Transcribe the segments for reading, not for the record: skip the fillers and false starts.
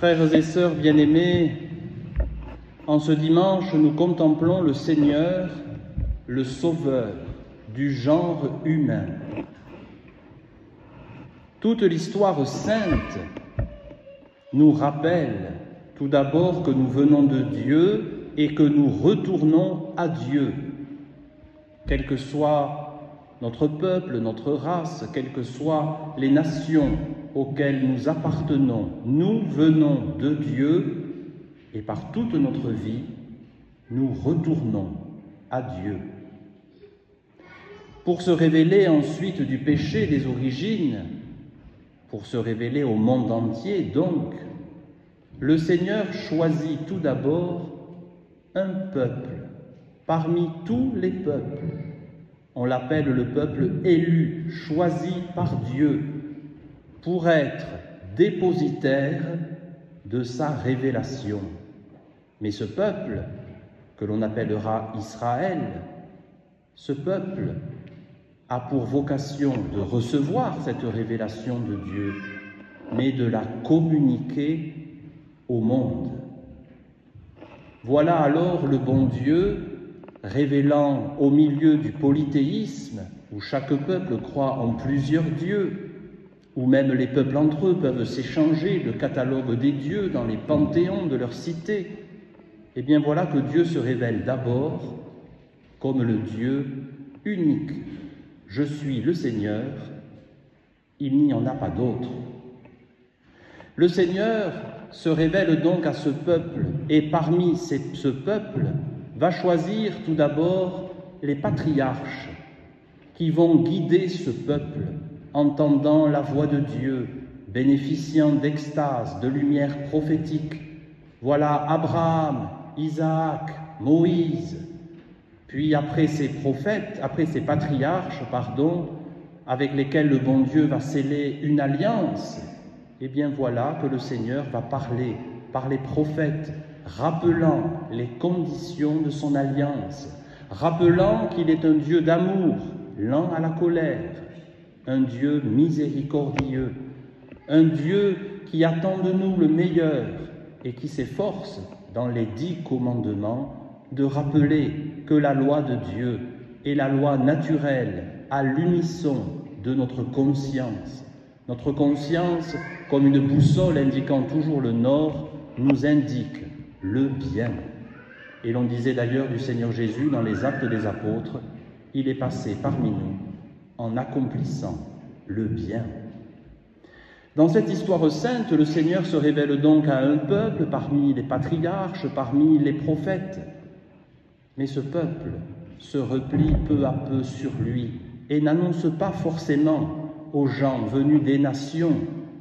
Frères et sœurs bien-aimés, en ce dimanche, nous contemplons le Seigneur, le Sauveur du genre humain. Toute l'histoire sainte nous rappelle tout d'abord que nous venons de Dieu et que nous retournons à Dieu. Quel que soit notre peuple, notre race, quelles que soient les nations auxquelles nous appartenons, nous venons de Dieu et par toute notre vie, nous retournons à Dieu. Pour se révéler ensuite du péché des origines, pour se révéler au monde entier donc, le Seigneur choisit tout d'abord un peuple parmi tous les peuples. On l'appelle le peuple élu, choisi par Dieu, pour être dépositaire de sa révélation. Mais ce peuple, que l'on appellera Israël, ce peuple a pour vocation de recevoir cette révélation de Dieu, mais de la communiquer au monde. Voilà alors le bon Dieu révélant au milieu du polythéisme, où chaque peuple croit en plusieurs dieux, où même les peuples entre eux peuvent s'échanger le catalogue des dieux dans les panthéons de leur cité. Eh bien voilà que Dieu se révèle d'abord comme le Dieu unique. Je suis le Seigneur, il n'y en a pas d'autre. Le Seigneur se révèle donc à ce peuple, et parmi ce peuple va choisir tout d'abord les patriarches qui vont guider ce peuple, entendant la voix de Dieu, bénéficiant d'extase, de lumière prophétique. Voilà Abraham, Isaac, Moïse, puis après ces prophètes, après ces patriarches, avec lesquels le bon Dieu va sceller une alliance, eh bien voilà que le Seigneur va parler par les prophètes, rappelant les conditions de son alliance, rappelant qu'il est un Dieu d'amour, lent à la colère, un Dieu miséricordieux, un Dieu qui attend de nous le meilleur et qui s'efforce, dans les 10 commandements, de rappeler que la loi de Dieu est la loi naturelle, à l'unisson de notre conscience. Notre conscience, comme une boussole indiquant toujours le nord, nous indique le bien. Et l'on disait d'ailleurs du Seigneur Jésus dans les Actes des Apôtres, il est passé parmi nous en accomplissant le bien. Dans cette histoire sainte, le Seigneur se révèle donc à un peuple parmi les patriarches, parmi les prophètes. Mais ce peuple se replie peu à peu sur lui et n'annonce pas forcément aux gens venus des nations,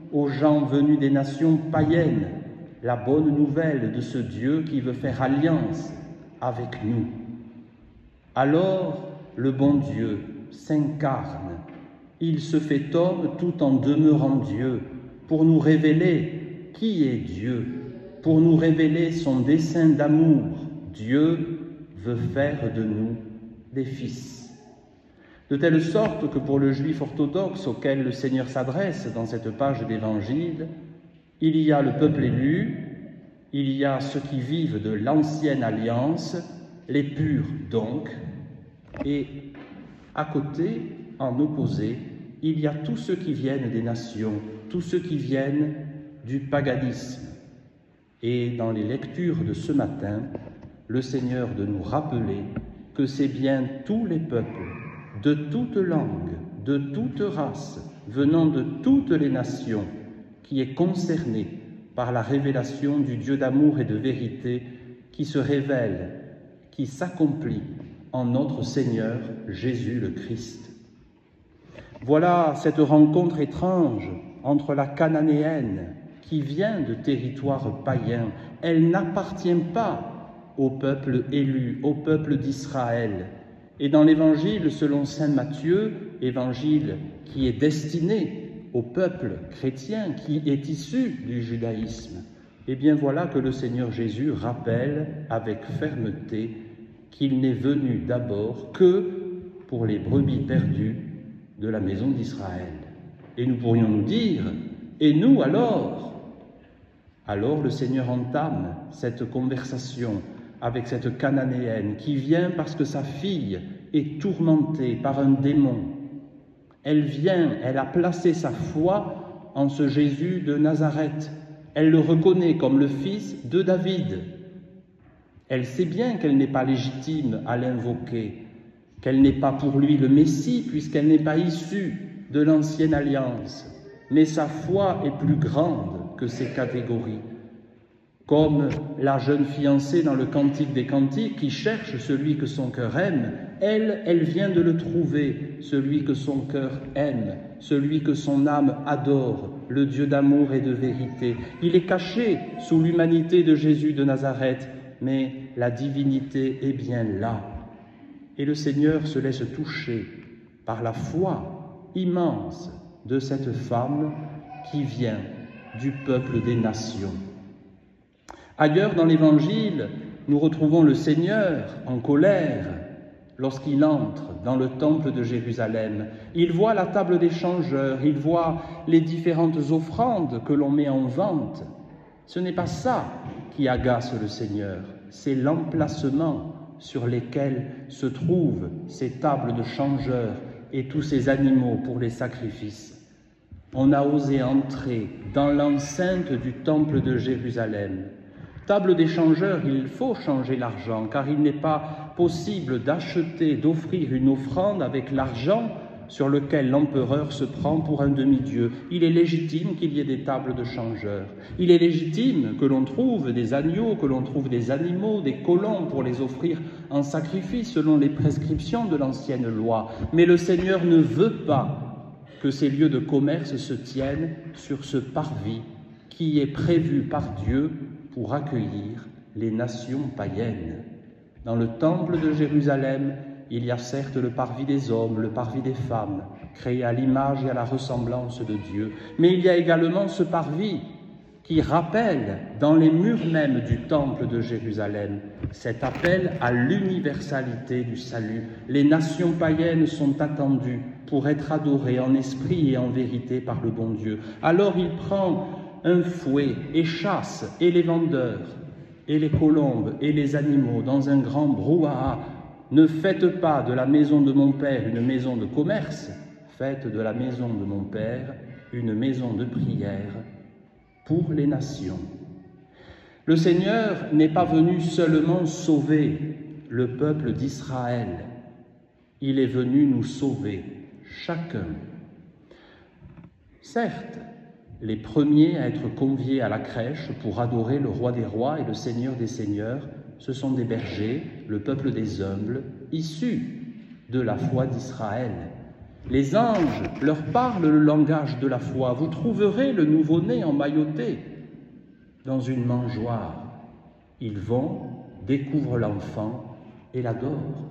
païennes, la bonne nouvelle de ce Dieu qui veut faire alliance avec nous. Alors, le bon Dieu s'incarne. Il se fait homme tout en demeurant Dieu pour nous révéler qui est Dieu, pour nous révéler son dessein d'amour. Dieu veut faire de nous des fils. De telle sorte que pour le juif orthodoxe auquel le Seigneur s'adresse dans cette page d'Évangile, il y a le peuple élu, il y a ceux qui vivent de l'ancienne alliance, les purs donc, et à côté, en opposé, il y a tous ceux qui viennent des nations, tous ceux qui viennent du paganisme. Et dans les lectures de ce matin, le Seigneur de nous rappeler que c'est bien tous les peuples, de toute langue, de toute race, venant de toutes les nations, qui est concerné par la révélation du Dieu d'amour et de vérité qui se révèle, qui s'accomplit en notre Seigneur Jésus le Christ. Voilà cette rencontre étrange entre la Cananéenne qui vient de territoires païens. Elle n'appartient pas au peuple élu, au peuple d'Israël. Et dans l'Évangile, selon saint Matthieu, évangile qui est destiné au peuple chrétien, qui est issu du judaïsme, eh bien voilà que le Seigneur Jésus rappelle avec fermeté qu'il n'est venu d'abord que pour les brebis perdues de la maison d'Israël. Et nous pourrions nous dire, et nous alors? Alors le Seigneur entame cette conversation avec cette Cananéenne qui vient parce que sa fille est tourmentée par un démon. Elle vient, elle a placé sa foi en ce Jésus de Nazareth. Elle le reconnaît comme le fils de David. Elle sait bien qu'elle n'est pas légitime à l'invoquer, qu'elle n'est pas pour lui le Messie, puisqu'elle n'est pas issue de l'ancienne alliance. Mais sa foi est plus grande que ces catégories. Comme la jeune fiancée dans le Cantique des Cantiques qui cherche celui que son cœur aime, elle vient de le trouver, celui que son cœur aime, celui que son âme adore, le Dieu d'amour et de vérité. Il est caché sous l'humanité de Jésus de Nazareth, mais la divinité est bien là. Et le Seigneur se laisse toucher par la foi immense de cette femme qui vient du peuple des nations. Ailleurs dans l'Évangile, nous retrouvons le Seigneur en colère lorsqu'il entre dans le temple de Jérusalem. Il voit la table des changeurs, il voit les différentes offrandes que l'on met en vente. Ce n'est pas ça qui agace le Seigneur, c'est l'emplacement sur lesquels se trouvent ces tables de changeurs et tous ces animaux pour les sacrifices. On a osé entrer dans l'enceinte du temple de Jérusalem. Table des changeurs, il faut changer l'argent, car il n'est pas possible d'acheter, d'offrir une offrande avec l'argent sur lequel l'empereur se prend pour un demi-dieu. Il est légitime qu'il y ait des tables de changeurs. Il est légitime que l'on trouve des agneaux, que l'on trouve des animaux, des colons pour les offrir en sacrifice selon les prescriptions de l'ancienne loi. Mais le Seigneur ne veut pas que ces lieux de commerce se tiennent sur ce parvis qui est prévu par Dieu pour accueillir les nations païennes. Dans le temple de Jérusalem, il y a certes le parvis des hommes, le parvis des femmes, créé à l'image et à la ressemblance de Dieu, mais il y a également ce parvis qui rappelle dans les murs même du temple de Jérusalem cet appel à l'universalité du salut. Les nations païennes sont attendues pour être adorées en esprit et en vérité par le bon Dieu. Alors il prend un fouet et chasse et les vendeurs et les colombes et les animaux dans un grand brouhaha. Ne faites pas de la maison de mon Père une maison de commerce, faites de la maison de mon Père une maison de prière pour les nations. Le Seigneur n'est pas venu seulement sauver le peuple d'Israël, il est venu nous sauver, chacun. Certes, les premiers à être conviés à la crèche pour adorer le roi des rois et le Seigneur des seigneurs, ce sont des bergers, le peuple des humbles, issus de la foi d'Israël. Les anges leur parlent le langage de la foi. Vous trouverez le nouveau-né emmailloté dans une mangeoire. Ils vont, découvrent l'enfant et l'adorent.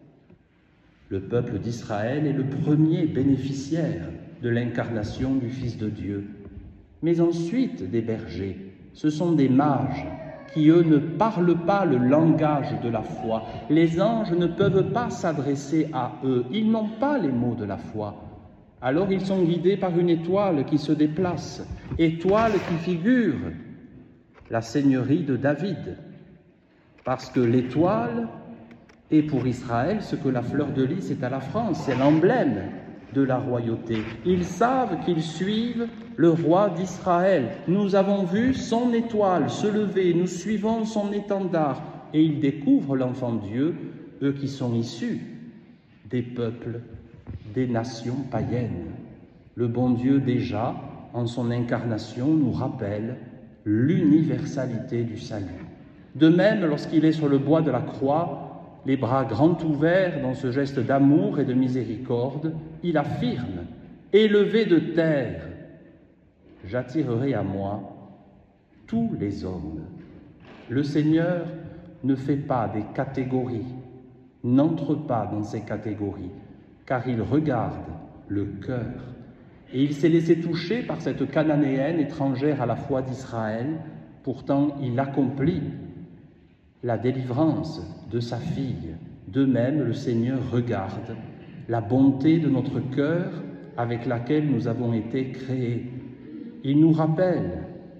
Le peuple d'Israël est le premier bénéficiaire de l'incarnation du Fils de Dieu. Mais ensuite, des bergers, ce sont des mages qui, eux, ne parlent pas le langage de la foi. Les anges ne peuvent pas s'adresser à eux, ils n'ont pas les mots de la foi. Alors ils sont guidés par une étoile qui se déplace, étoile qui figure la seigneurie de David, parce que l'étoile est pour Israël ce que la fleur de lys est à la France, c'est l'emblème de la royauté. Ils savent qu'ils suivent le roi d'Israël. Nous avons vu son étoile se lever, nous suivons son étendard, et ils découvrent l'enfant Dieu, eux qui sont issus des peuples, des nations païennes. Le bon Dieu, déjà, en son incarnation, nous rappelle l'universalité du salut. De même, lorsqu'il est sur le bois de la croix, les bras grands ouverts dans ce geste d'amour et de miséricorde, il affirme « Élevé de terre, j'attirerai à moi tous les hommes. » Le Seigneur ne fait pas des catégories, n'entre pas dans ces catégories, car il regarde le cœur. Et il s'est laissé toucher par cette Cananéenne étrangère à la foi d'Israël, pourtant il accomplit la délivrance de sa fille. De même, le Seigneur regarde la bonté de notre cœur avec laquelle nous avons été créés. Il nous rappelle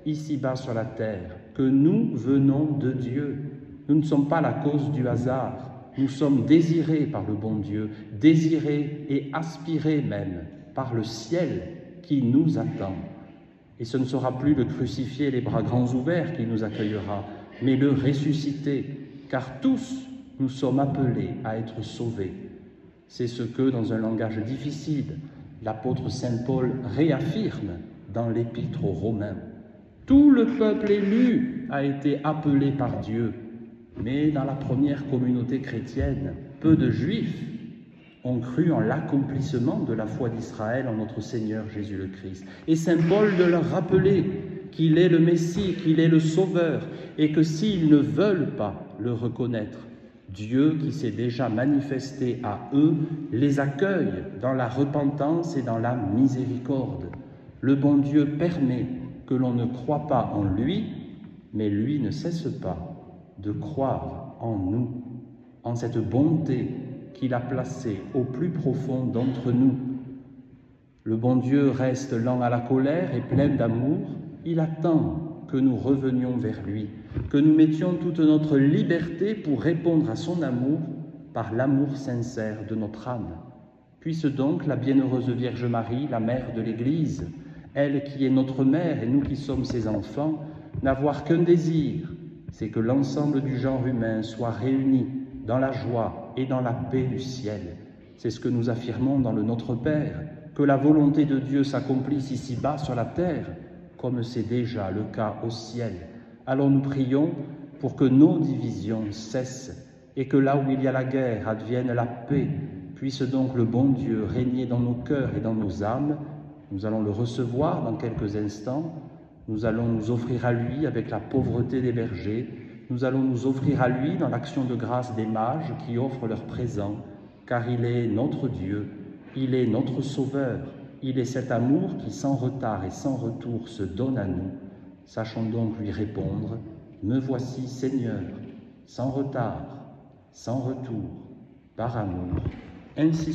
ici-bas sur la terre, que nous venons de Dieu. Nous ne sommes pas la cause du hasard. Nous sommes désirés par le bon Dieu, désirés et aspirés même par le ciel qui nous attend. Et ce ne sera plus le crucifié les bras grands ouverts qui nous accueillera, mais le ressuscité, car tous nous sommes appelés à être sauvés. C'est ce que, dans un langage difficile, l'apôtre saint Paul réaffirme dans l'épître aux Romains. Tout le peuple élu a été appelé par Dieu, mais dans la première communauté chrétienne, peu de Juifs ont cru en l'accomplissement de la foi d'Israël en notre Seigneur Jésus le Christ. Et saint Paul de leur rappeler qu'il est le Messie, qu'il est le Sauveur, et que s'ils ne veulent pas le reconnaître, Dieu qui s'est déjà manifesté à eux les accueille dans la repentance et dans la miséricorde. Le bon Dieu permet que l'on ne croit pas en lui, mais lui ne cesse pas de croire en nous, en cette bonté qu'il a placée au plus profond d'entre nous. Le bon Dieu reste lent à la colère et plein d'amour. Il attend que nous revenions vers lui, que nous mettions toute notre liberté pour répondre à son amour par l'amour sincère de notre âme. Puisse donc la bienheureuse Vierge Marie, la mère de l'Église, elle qui est notre mère et nous qui sommes ses enfants, n'avoir qu'un désir, c'est que l'ensemble du genre humain soit réuni dans la joie et dans la paix du ciel. C'est ce que nous affirmons dans le Notre Père, que la volonté de Dieu s'accomplisse ici-bas sur la terre, comme c'est déjà le cas au ciel. Alors nous prions pour que nos divisions cessent et que là où il y a la guerre advienne la paix. Puisse donc le bon Dieu régner dans nos cœurs et dans nos âmes. Nous allons le recevoir dans quelques instants. Nous allons nous offrir à lui avec la pauvreté des bergers. Nous allons nous offrir à lui dans l'action de grâce des mages qui offrent leur présent, car il est notre Dieu, il est notre Sauveur, il est cet amour qui sans retard et sans retour se donne à nous. Sachons donc lui répondre, « Me voici Seigneur, sans retard, sans retour, par amour, ainsi soit-il. »